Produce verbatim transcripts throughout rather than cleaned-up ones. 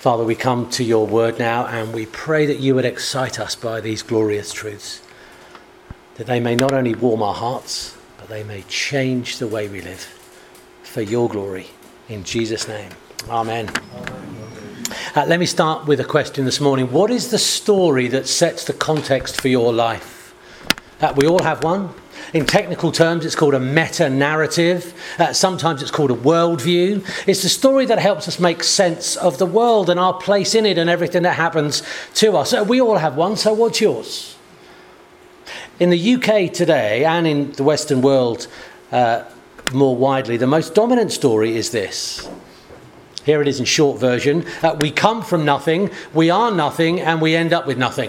Father, we come to your word now and we pray that you would excite us by these glorious truths, that they may not only warm our hearts, but they may change the way we live for your glory. In Jesus' name, amen. Uh, let me start with a question this morning. What is the story that sets the context for your life? Uh, we all have one. In technical terms, it's called a meta-narrative. Uh, sometimes it's called a worldview. It's the story that helps us make sense of the world and our place in it and everything that happens to us. Uh, we all have one, so what's yours? In the U K today, and in the Western world uh, more widely, the most dominant story is this. Here it is in short version. Uh, we come from nothing, we are nothing, and we end up with nothing.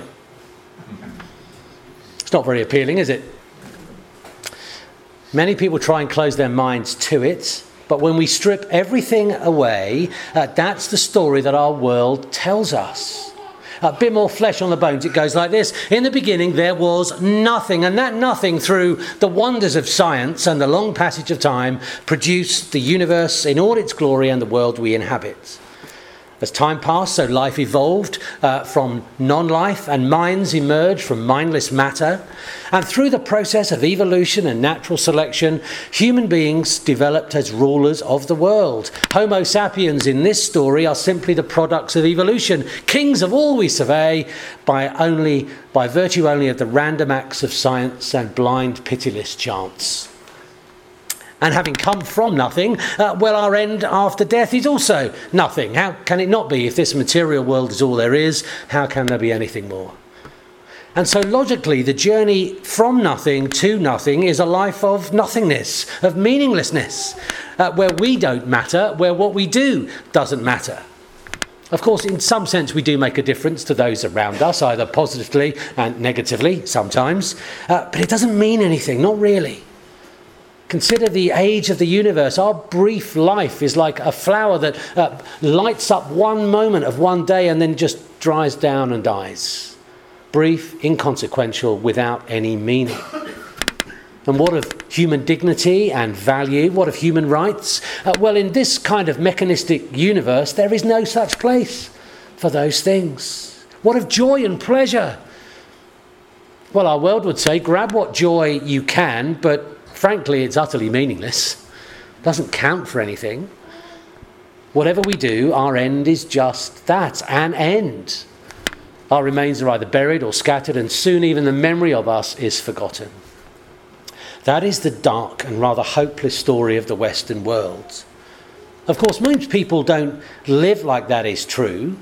It's not very appealing, is it? Many people try and close their minds to it, but when we strip everything away, uh, that's the story that our world tells us. A bit more flesh on the bones, it goes like this. In the beginning there was nothing, and that nothing, through the wonders of science and the long passage of time, produced the universe in all its glory and the world we inhabit. As time passed, so life evolved uh, from non-life, and minds emerged from mindless matter. And through the process of evolution and natural selection, human beings developed as rulers of the world. Homo sapiens in this story are simply the products of evolution, kings of all we survey, by only by virtue only of the random acts of science and blind, pitiless chance. And having come from nothing, uh, well, our end after death is also nothing. How can it not be? If this material world is all there is, how can there be anything more? And so logically, the journey from nothing to nothing is a life of nothingness, of meaninglessness, uh, where we don't matter, where what we do doesn't matter. Of course, in some sense, we do make a difference to those around us, either positively and negatively sometimes, uh, but it doesn't mean anything, not really. Consider the age of the universe. Our brief life is like a flower that uh, lights up one moment of one day and then just dries down and dies. Brief, inconsequential, without any meaning. And what of human dignity and value? What of human rights? Uh, well, in this kind of mechanistic universe, there is no such place for those things. What of joy and pleasure? Well, our world would say, grab what joy you can, but frankly, it's utterly meaningless. It doesn't count for anything. Whatever we do, our end is just that, an end. Our remains are either buried or scattered, and soon even the memory of us is forgotten. That is the dark and rather hopeless story of the Western world. Of course, most people don't live like that is true.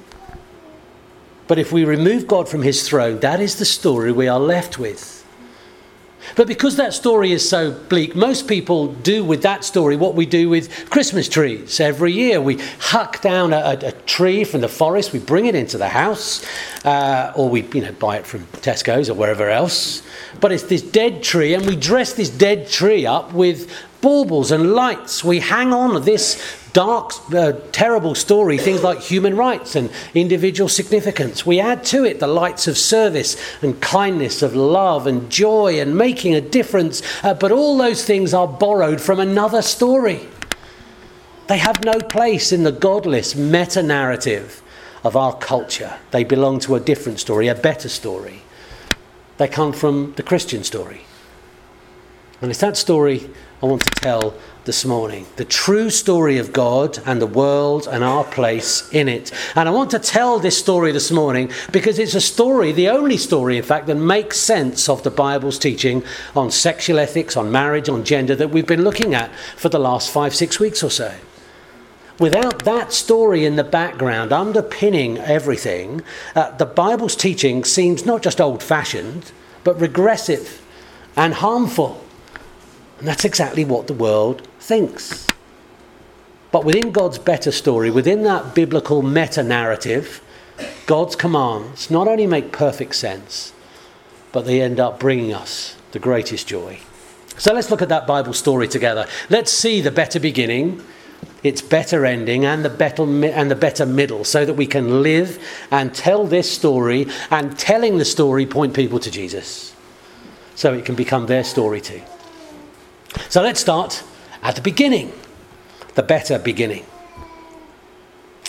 But if we remove God from his throne, that is the story we are left with. But because that story is so bleak, most people do with that story what we do with Christmas trees. Every year we huck down a, a, a tree from the forest, we bring it into the house, uh, or we you know, buy it from Tesco's or wherever else. But it's this dead tree, and we dress this dead tree up with baubles and lights. We hang on to this dark, uh, terrible story, things like human rights and individual significance. We add to it the lights of service and kindness, of love and joy and making a difference. Uh, but all those things are borrowed from another story. They have no place in the godless meta-narrative of our culture. They belong to a different story, a better story. They come from the Christian story. And it's that story I want to tell this morning. The true story of God and the world and our place in it. And I want to tell this story this morning because it's a story, the only story, in fact, that makes sense of the Bible's teaching on sexual ethics, on marriage, on gender that we've been looking at for the last five, six weeks or so. Without that story in the background underpinning everything, uh, the Bible's teaching seems not just old-fashioned, but regressive and harmful. And that's exactly what the world thinks. But within God's better story, within that biblical meta-narrative, God's commands not only make perfect sense, but they end up bringing us the greatest joy. So let's look at that Bible story together. Let's see the better beginning, its better ending, and the better and the better middle, so that we can live and tell this story, and telling the story point people to Jesus, so it can become their story too. So let's start at the beginning, the better beginning.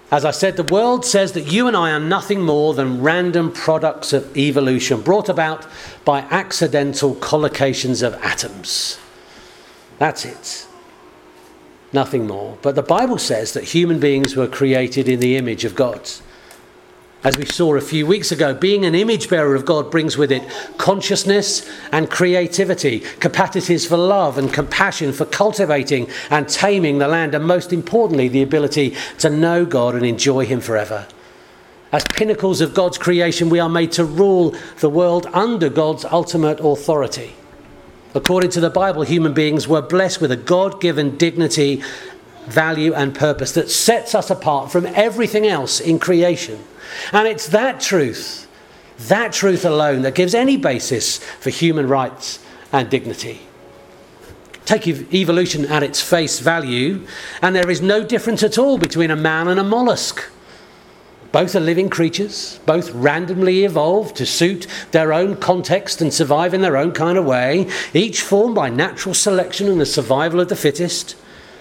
As I said, the world says that you and I are nothing more than random products of evolution brought about by accidental collocations of atoms. That's it. Nothing more. But the Bible says that human beings were created in the image of God. As we saw a few weeks ago, being an image bearer of God brings with it consciousness and creativity, capacities for love and compassion, for cultivating and taming the land, and most importantly, the ability to know God and enjoy him forever. As pinnacles of God's creation, we are made to rule the world under God's ultimate authority. According to the Bible, human beings were blessed with a God-given dignity, value and purpose that sets us apart from everything else in creation. And it's that truth, that truth alone, that gives any basis for human rights and dignity. Take evolution at its face value, and there is no difference at all between a man and a mollusk. Both are living creatures, both randomly evolved to suit their own context and survive in their own kind of way, each formed by natural selection and the survival of the fittest.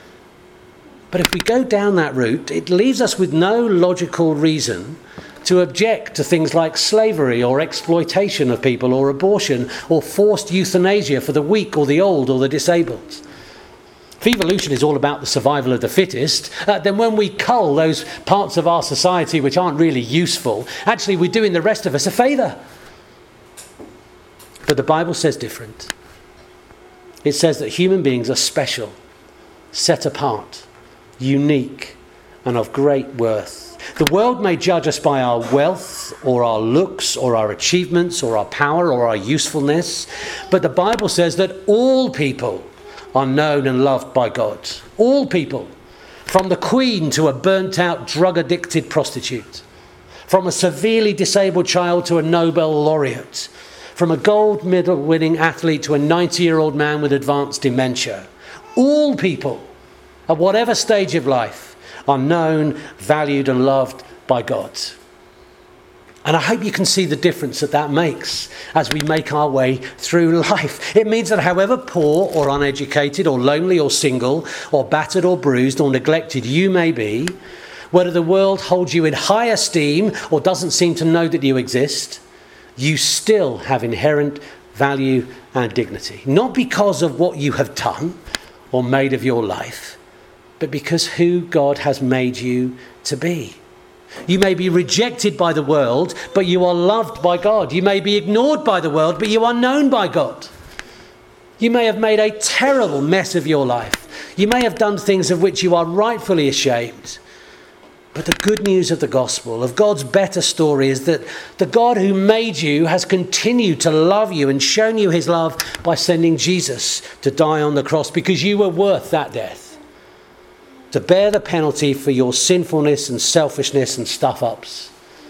But if we go down that route, it leaves us with no logical reason to object to things like slavery or exploitation of people or abortion or forced euthanasia for the weak or the old or the disabled. If evolution is all about the survival of the fittest, uh, then when we cull those parts of our society which aren't really useful, actually we're doing the rest of us a favour. But the Bible says different. It says that human beings are special, set apart, unique, and of great worth. The world may judge us by our wealth or our looks or our achievements or our power or our usefulness, but the Bible says that all people are known and loved by God. All people, from the Queen to a burnt-out, drug-addicted prostitute, from a severely disabled child to a Nobel laureate, from a gold medal-winning athlete to a ninety-year-old man with advanced dementia. All people, at whatever stage of life, are known, valued and loved by God. And I hope you can see the difference that that makes as we make our way through life. It means that however poor or uneducated or lonely or single or battered or bruised or neglected you may be, whether the world holds you in high esteem or doesn't seem to know that you exist, you still have inherent value and dignity. Not because of what you have done or made of your life, but because who God has made you to be. You may be rejected by the world, but you are loved by God. You may be ignored by the world, but you are known by God. You may have made a terrible mess of your life. You may have done things of which you are rightfully ashamed. But the good news of the gospel, of God's better story, is that the God who made you has continued to love you and shown you his love by sending Jesus to die on the cross because you were worth that death. To bear the penalty for your sinfulness and selfishness and stuff-ups,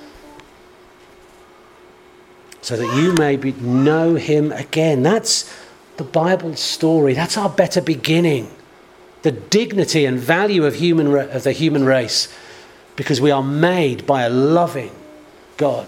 so that you may be, know him again. That's the Bible's story. That's our better beginning. The dignity and value of human of the human race, because we are made by a loving God.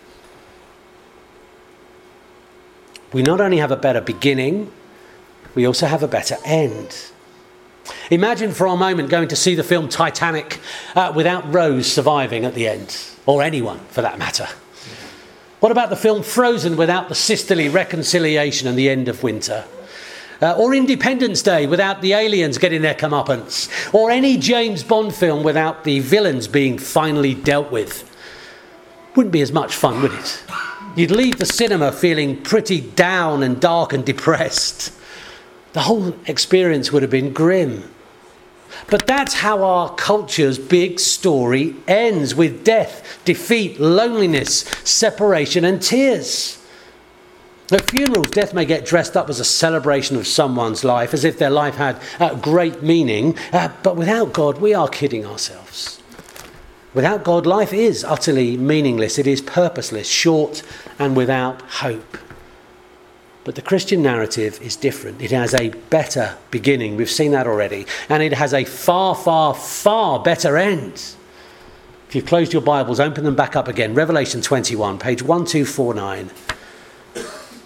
We not only have a better beginning, we also have a better end. Imagine for a moment going to see the film Titanic uh, without Rose surviving at the end, or anyone for that matter. What about the film Frozen without the sisterly reconciliation and the end of winter? Uh, or Independence Day without the aliens getting their comeuppance? Or any James Bond film without the villains being finally dealt with? Wouldn't be as much fun, would it? You'd leave the cinema feeling pretty down and dark and depressed. The whole experience would have been grim. But that's how our culture's big story ends, with death, defeat, loneliness, separation and tears. At funerals, death may get dressed up as a celebration of someone's life, as if their life had uh, great meaning. Uh, but without God, we are kidding ourselves. Without God, life is utterly meaningless. It is purposeless, short and without hope. But the Christian narrative is different. It has a better beginning. We've seen that already. And it has a far, far, far better end. If you've closed your Bibles, open them back up again. Revelation twenty-one, page twelve forty-nine.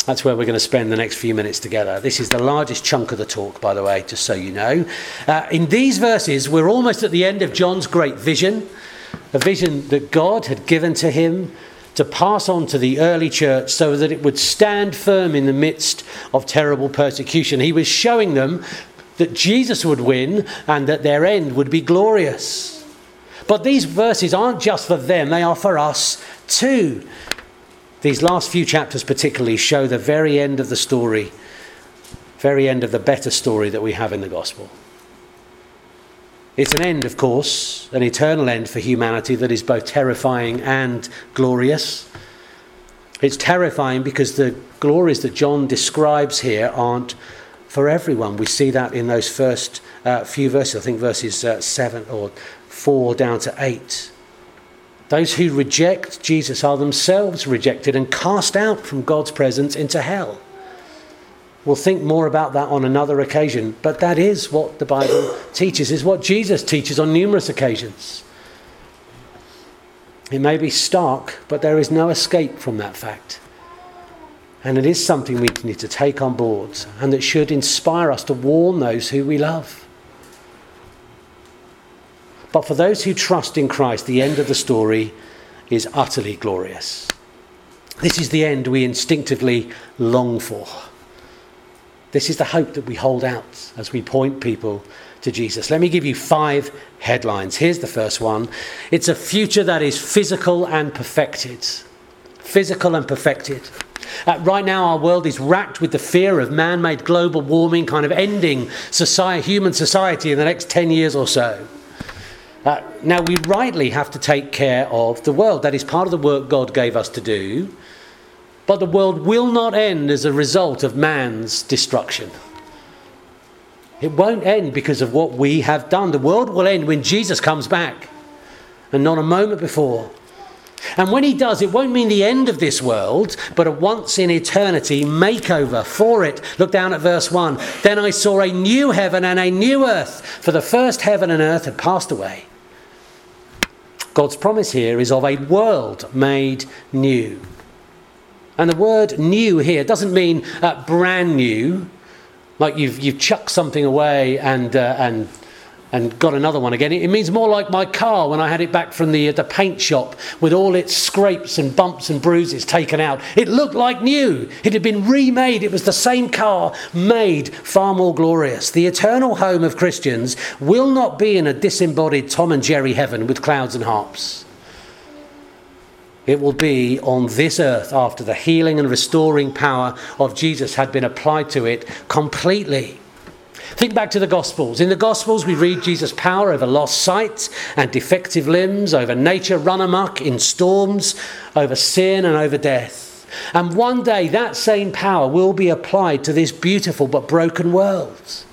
That's where we're going to spend the next few minutes together. This is the largest chunk of the talk, by the way, just so you know. Uh, in these verses, we're almost at the end of John's great vision, a vision that God had given to him to pass on to the early church so that it would stand firm in the midst of terrible persecution. He was showing them that Jesus would win and that their end would be glorious. But these verses aren't just for them, they are for us too. These last few chapters particularly show the very end of the story, very end of the better story that we have in the gospel. It's an end, of course, an eternal end for humanity that is both terrifying and glorious. It's terrifying because the glories that John describes here aren't for everyone. We see that in those first uh, few verses, I think verses uh, seven or four down to eight. Those who reject Jesus are themselves rejected and cast out from God's presence into hell. We'll think more about that on another occasion, but that is what the Bible teaches, is what Jesus teaches on numerous occasions. It may be stark, but there is no escape from that fact. And it is something we need to take on board and that should inspire us to warn those who we love. But for those who trust in Christ, the end of the story is utterly glorious. This is the end we instinctively long for. This is the hope that we hold out as we point people to Jesus. Let me give you five headlines. Here's the first one. It's a future that is physical and perfected. Physical and perfected. Uh, right now our world is racked with the fear of man-made global warming kind of ending society, human society in the next ten years or so. Uh, now, we rightly have to take care of the world. That is part of the work God gave us to do. But the world will not end as a result of man's destruction. It won't end because of what we have done. The world will end when Jesus comes back, and not a moment before. And when he does, it won't mean the end of this world, but a once in eternity makeover for it. Look down at verse one. Then I saw a new heaven and a new earth, for the first heaven and earth had passed away. God's promise here is of a world made new. And the word new here doesn't mean uh, brand new, like you've you've chucked something away and uh, and and got another one again. It means more like my car when I had it back from the the paint shop with all its scrapes and bumps and bruises taken out. It looked like new. It had been remade. It was the same car made far more glorious. The eternal home of Christians will not be in a disembodied Tom and Jerry heaven with clouds and harps. It will be on this earth after the healing and restoring power of Jesus had been applied to it completely. Think back to the Gospels. In the Gospels, we read Jesus' power over lost sight and defective limbs, over nature run amok in storms, over sin and over death. And one day that same power will be applied to this beautiful but broken world.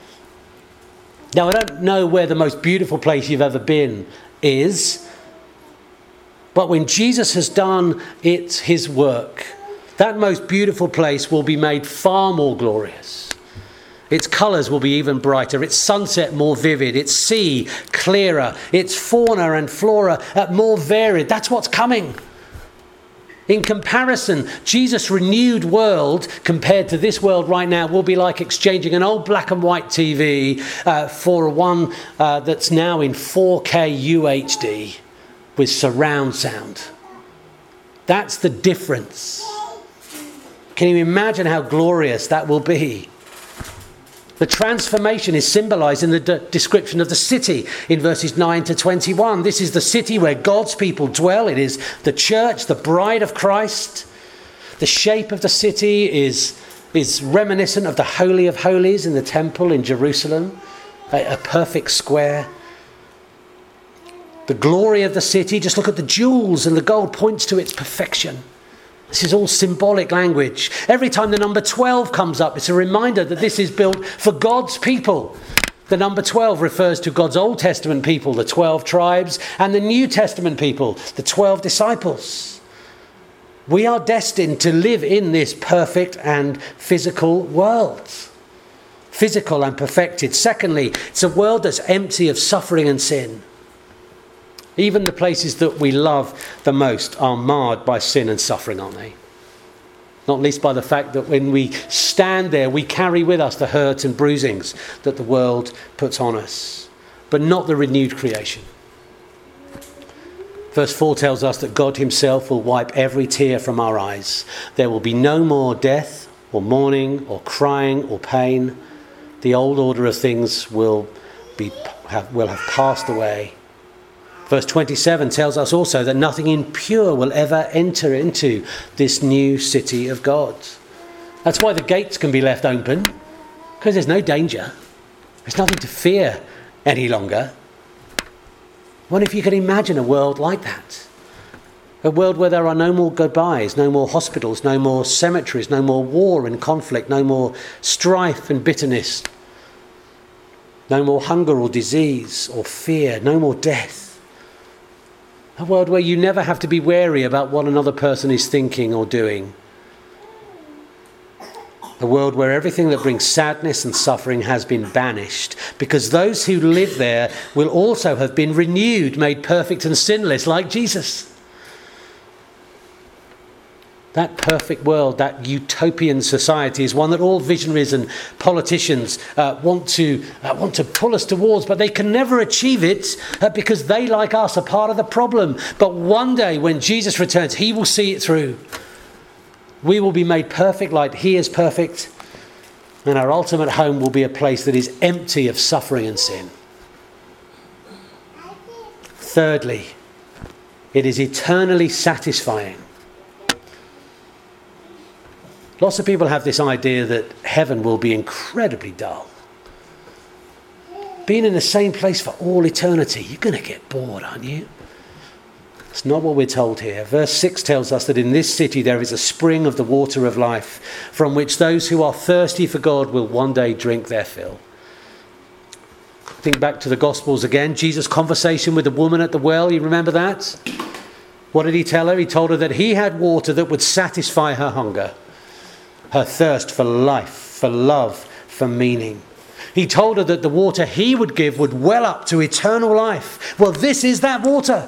Now, I don't know where the most beautiful place you've ever been is, but when Jesus has done it, his work, that most beautiful place will be made far more glorious. Its colours will be even brighter, its sunset more vivid, its sea clearer, its fauna and flora more varied. That's what's coming. In comparison, Jesus' renewed world compared to this world right now will be like exchanging an old black and white T V uh, for one uh, that's now in four K U H D with surround sound. That's the difference. Can you imagine how glorious that will be? The transformation is symbolised in the de- description of the city in verses nine to twenty-one. This is the city where God's people dwell. It is the church, the bride of Christ. The shape of the city is, is reminiscent of the Holy of Holies in the temple in Jerusalem, a, a perfect square. The glory of the city, just look at the jewels and the gold, points to its perfection. This is all symbolic language. Every time the number twelve comes up, it's a reminder that this is built for God's people. The number twelve refers to God's Old Testament people, the twelve tribes, and the New Testament people, the twelve disciples. We are destined to live in this perfect and physical world. Physical and perfected. Secondly, it's a world that's empty of suffering and sin. Even the places that we love the most are marred by sin and suffering, aren't they? Not least by the fact that when we stand there, we carry with us the hurt and bruisings that the world puts on us, but not the renewed creation. Verse four tells us that God himself will wipe every tear from our eyes. There will be no more death or mourning or crying or pain. The old order of things will be have, will have passed away. Verse twenty-seven tells us also that nothing impure will ever enter into this new city of God. That's why the gates can be left open, because there's no danger. There's nothing to fear any longer. I wonder if you can imagine a world like that. A world where there are no more goodbyes, no more hospitals, no more cemeteries, no more war and conflict, no more strife and bitterness, no more hunger or disease or fear, no more death. A world where you never have to be wary about what another person is thinking or doing. A world where everything that brings sadness and suffering has been banished, because those who live there will also have been renewed, made perfect and sinless like Jesus. That perfect world, that utopian society, is one that all visionaries and politicians uh, want to uh, want to pull us towards, but they can never achieve it uh, because they, like us, are part of the problem. But one day when Jesus returns, he will see it through. We will be made perfect like he is perfect, and our ultimate home will be a place that is empty of suffering and sin. Thirdly, it is eternally satisfying. Lots of people have this idea that heaven will be incredibly dull. Being in the same place for all eternity, you're going to get bored, aren't you? It's not what we're told here. Verse six tells us that in this city there is a spring of the water of life, from which those who are thirsty for God will one day drink their fill. Think back to the Gospels again. Jesus' conversation with the woman at the well, you remember that? What did he tell her? He told her that he had water that would satisfy her hunger, her thirst for life, for love, for meaning. He told her that the water he would give would well up to eternal life. Well, this is that water.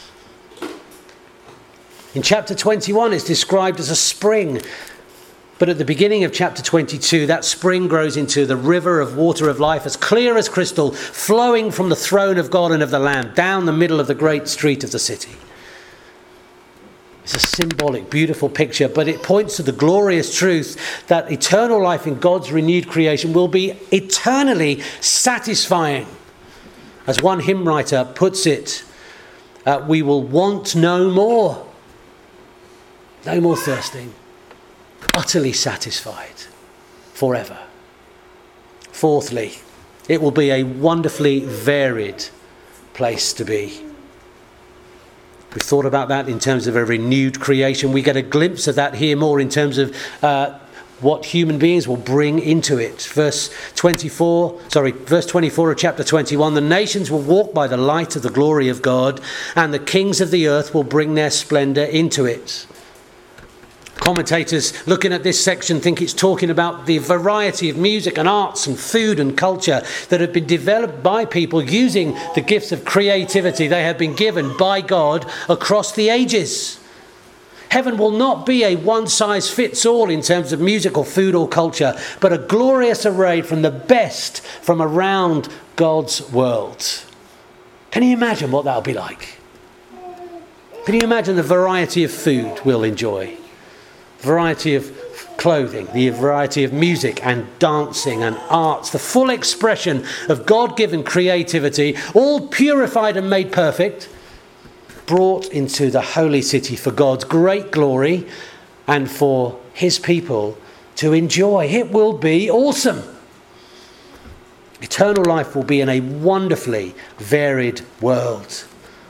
In chapter twenty-one, it's described as a spring. But at the beginning of chapter twenty-two, that spring grows into the river of water of life, as clear as crystal, flowing from the throne of God and of the Lamb, down the middle of the great street of the city. It's a symbolic, beautiful picture, but it points to the glorious truth that eternal life in God's renewed creation will be eternally satisfying. As one hymn writer puts it, uh, we will want no more. No more thirsting. Utterly satisfied forever. Fourthly, it will be a wonderfully varied place to be. We've thought about that in terms of a renewed creation. We get a glimpse of that here more in terms of uh, what human beings will bring into it. Verse twenty-four, sorry, verse twenty-four of chapter twenty-one, the nations will walk by the light of the glory of God, and the kings of the earth will bring their splendour into it. Commentators looking at this section think it's talking about the variety of music and arts and food and culture that have been developed by people using the gifts of creativity they have been given by God across the ages. Heaven will not be a one-size-fits-all in terms of music or food or culture, but a glorious array from the best from around God's world. Can you imagine what that'll be like? Can you imagine the variety of food we'll enjoy? Variety of clothing, the variety of music and dancing and arts, the full expression of God-given creativity, all purified and made perfect, brought into the holy city for God's great glory and for his people to enjoy. It will be awesome. Eternal life will be in a wonderfully varied world.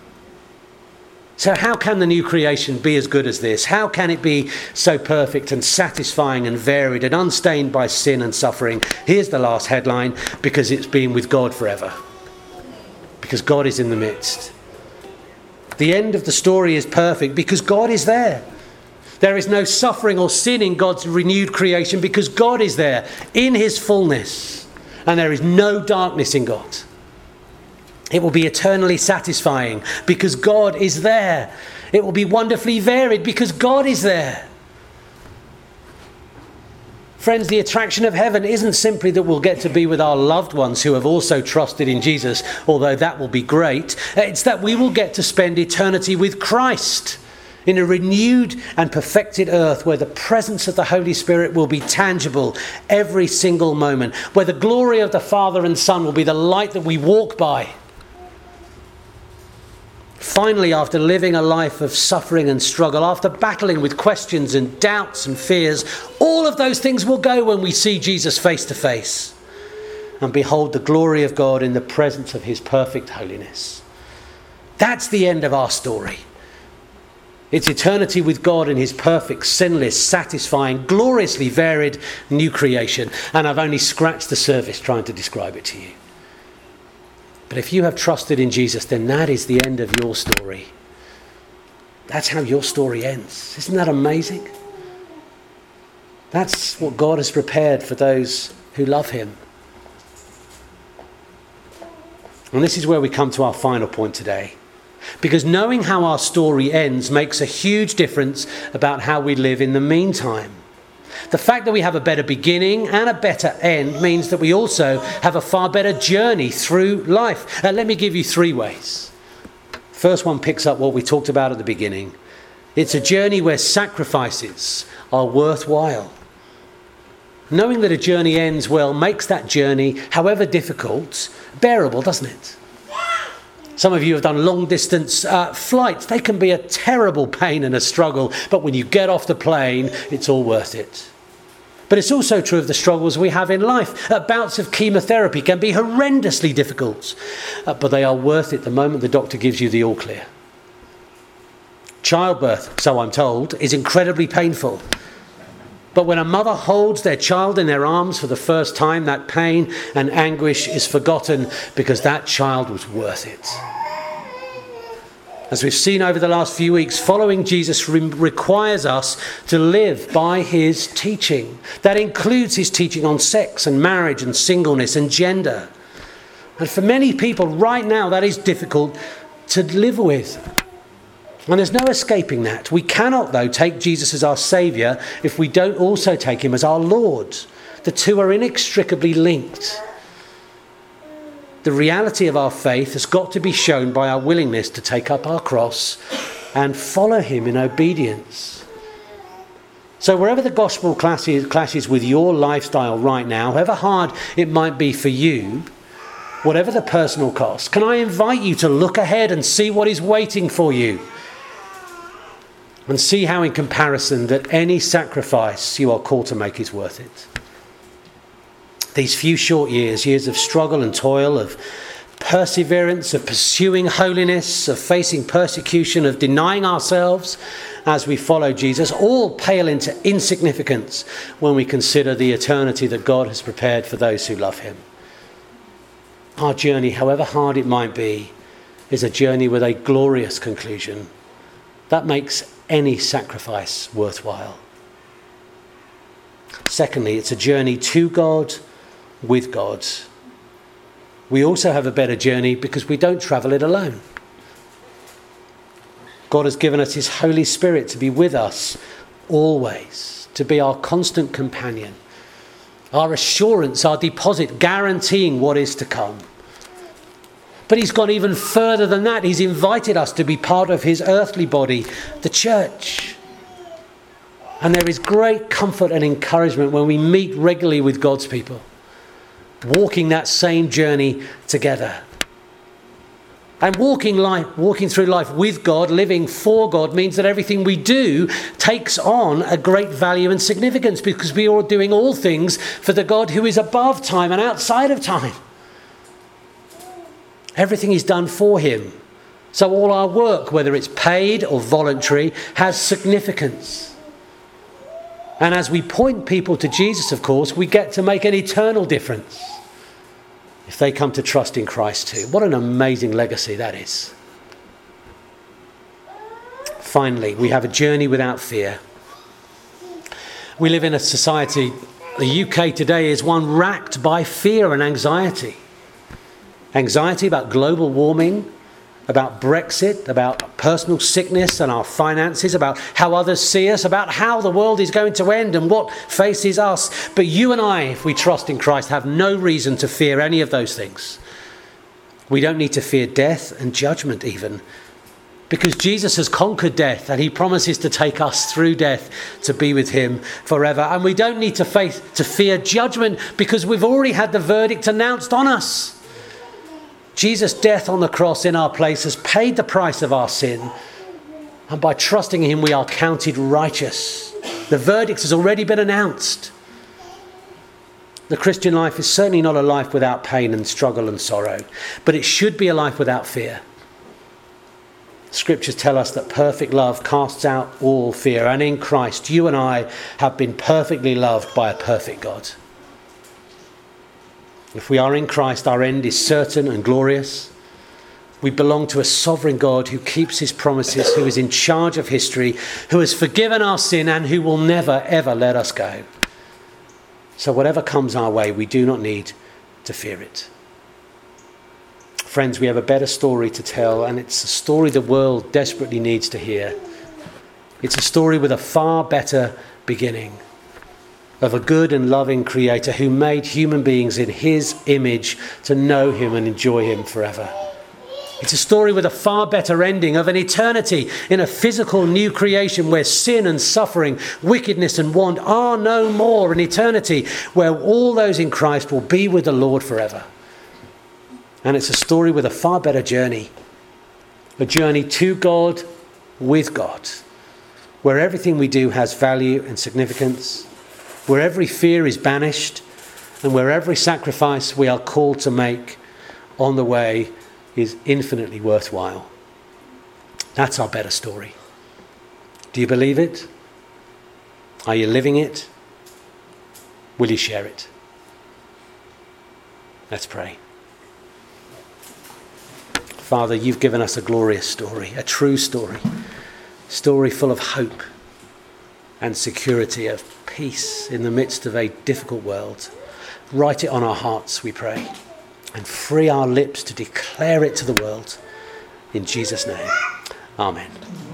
So how can the new creation be as good as this? How can it be so perfect and satisfying and varied and unstained by sin and suffering? Here's the last headline: because it's been with God forever. Because God is in the midst. The end of the story is perfect because God is there. There is no suffering or sin in God's renewed creation because God is there in his fullness. And there is no darkness in God. It will be eternally satisfying because God is there. It will be wonderfully varied because God is there. Friends, the attraction of heaven isn't simply that we'll get to be with our loved ones who have also trusted in Jesus, although that will be great. It's that we will get to spend eternity with Christ in a renewed and perfected earth where the presence of the Holy Spirit will be tangible every single moment, where the glory of the Father and Son will be the light that we walk by. Finally, after living a life of suffering and struggle, after battling with questions and doubts and fears, all of those things will go when we see Jesus face to face and behold the glory of God in the presence of his perfect holiness. That's the end of our story. It's eternity with God in his perfect, sinless, satisfying, gloriously varied new creation. And I've only scratched the surface trying to describe it to you. But if you have trusted in Jesus, then that is the end of your story. That's how your story ends. Isn't that amazing? That's what God has prepared for those who love him. And this is where we come to our final point today. Because knowing how our story ends makes a huge difference about how we live in the meantime. The fact that we have a better beginning and a better end means that we also have a far better journey through life. Uh, let me give you three ways. First one picks up what we talked about at the beginning. It's a journey where sacrifices are worthwhile. Knowing that a journey ends well makes that journey, however difficult, bearable, doesn't it? Some of you have done long distance uh, flights. They can be a terrible pain and a struggle, but when you get off the plane, it's all worth it. But it's also true of the struggles we have in life. Uh, bouts of chemotherapy can be horrendously difficult, uh, but they are worth it the moment the doctor gives you the all clear. Childbirth, so I'm told, is incredibly painful. But when a mother holds their child in their arms for the first time, that pain and anguish is forgotten because that child was worth it. As we've seen over the last few weeks, following Jesus re- requires us to live by his teaching. That includes his teaching on sex and marriage and singleness and gender. And for many people right now, that is difficult to live with. And there's no escaping that. We cannot, though, take Jesus as our Saviour if we don't also take him as our Lord. The two are inextricably linked. The reality of our faith has got to be shown by our willingness to take up our cross and follow him in obedience. So wherever the gospel clashes, clashes with your lifestyle right now, however hard it might be for you, whatever the personal cost, can I invite you to look ahead and see what is waiting for you? And see how in comparison that any sacrifice you are called to make is worth it. These few short years, years of struggle and toil, of perseverance, of pursuing holiness, of facing persecution, of denying ourselves as we follow Jesus, all pale into insignificance when we consider the eternity that God has prepared for those who love him. Our journey, however hard it might be, is a journey with a glorious conclusion. That makes any sacrifice worthwhile. Secondly, it's a journey to God, with God. We also have a better journey because we don't travel it alone. God has given us his Holy Spirit to be with us always, to be our constant companion, our assurance, our deposit, guaranteeing what is to come. But he's gone even further than that. He's invited us to be part of his earthly body, the church. And there is great comfort and encouragement when we meet regularly with God's people, walking that same journey together. And walking life, walking through life with God, living for God, means that everything we do takes on a great value and significance because we are doing all things for the God who is above time and outside of time. Everything is done for him. So all our work, whether it's paid or voluntary, has significance. And as we point people to Jesus, of course, we get to make an eternal difference if they come to trust in Christ too. What an amazing legacy that is. Finally, we have a journey without fear. We live in a society, the U K today is one racked by fear and anxiety. Anxiety about global warming, about Brexit, about personal sickness and our finances, about how others see us, about how the world is going to end and what faces us. But you and I, if we trust in Christ, have no reason to fear any of those things. We don't need to fear death and judgment even, because Jesus has conquered death and he promises to take us through death to be with him forever. And we don't need to face, to fear judgment, because we've already had the verdict announced on us. Jesus' death on the cross in our place has paid the price of our sin. And by trusting in him, we are counted righteous. The verdict has already been announced. The Christian life is certainly not a life without pain and struggle and sorrow, but it should be a life without fear. Scriptures tell us that perfect love casts out all fear, and in Christ, you and I have been perfectly loved by a perfect God. If we are in Christ, our end is certain and glorious. We belong to a sovereign God who keeps his promises, who is in charge of history, who has forgiven our sin, and who will never, ever let us go. So whatever comes our way, we do not need to fear it. Friends, we have a better story to tell, and it's a story the world desperately needs to hear. It's a story with a far better beginning, of a good and loving creator who made human beings in his image to know him and enjoy him forever. It's a story with a far better ending, of an eternity in a physical new creation where sin and suffering, wickedness and want are no more, an eternity where all those in Christ will be with the Lord forever. And it's a story with a far better journey, a journey to God, with God, where everything we do has value and significance, where every fear is banished, and where every sacrifice we are called to make on the way is infinitely worthwhile. That's our better story. Do you believe it? Are you living it? Will you share it? Let's pray. Father, you've given us a glorious story, a true story, a story full of hope and security, of peace in the midst of a difficult world. Write it on our hearts, we pray, and free our lips to declare it to the world. In Jesus' name, amen.